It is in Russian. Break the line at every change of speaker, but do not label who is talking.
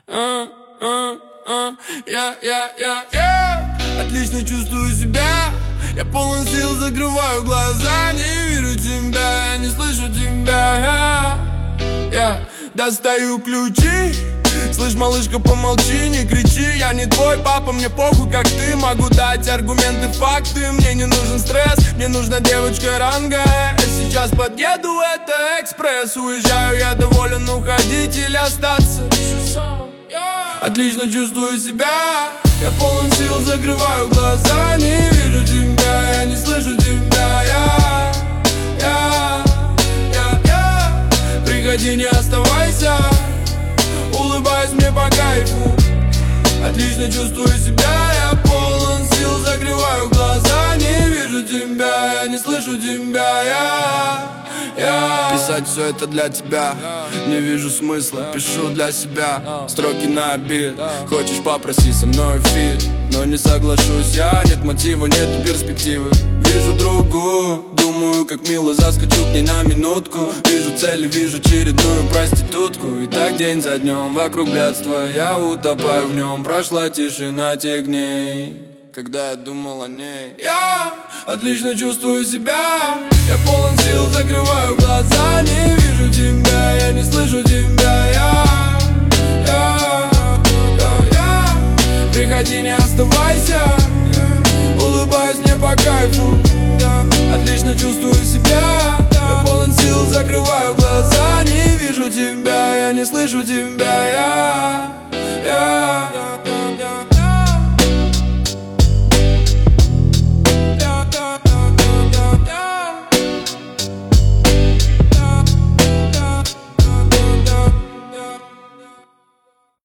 Я отлично чувствую себя. Я полон сил, закрываю глаза. Не вижу тебя, я не слышу тебя. Я достаю ключи. Слышь, малышка, помолчи, не кричи. Я не твой папа, мне похуй, как ты. Могу дать аргументы, факты. Мне не нужен стресс, мне нужна девочка ранга. Я сейчас подъеду, это экспресс. Уезжаю, я доволен, уходить или остаться. Отлично чувствую себя. Я полон сил, закрываю глаза. Не вижу тебя, я не слышу тебя. Приходи, не оставайся. Улыбаюсь мне по кайфу. Отлично чувствую себя. Я полон сил, закрываю глаза. Не вижу тебя, я не слышу тебя. Писать все это для тебя. Не вижу смысла, пишу для себя. Строки на бит. Хочешь, попроси со мной фит. Но не соглашусь я, нет мотива, нет перспективы. Вижу другую, думаю, как мило заскочу к ней на минутку. Вижу цель, вижу очередную проститутку. И так день за днем вокруг блядства, я утопаю в нем. Прошла тишина тех дней, когда я думал о ней. Я отлично чувствую себя. Я полон сил, закрываю глаза. Не вижу тебя, я не слышу тебя. Приходи, не оставайся. Улыбаюсь мне по кайфу. Отлично чувствую себя. Я полон сил, закрываю глаза. Не вижу тебя, я не слышу тебя.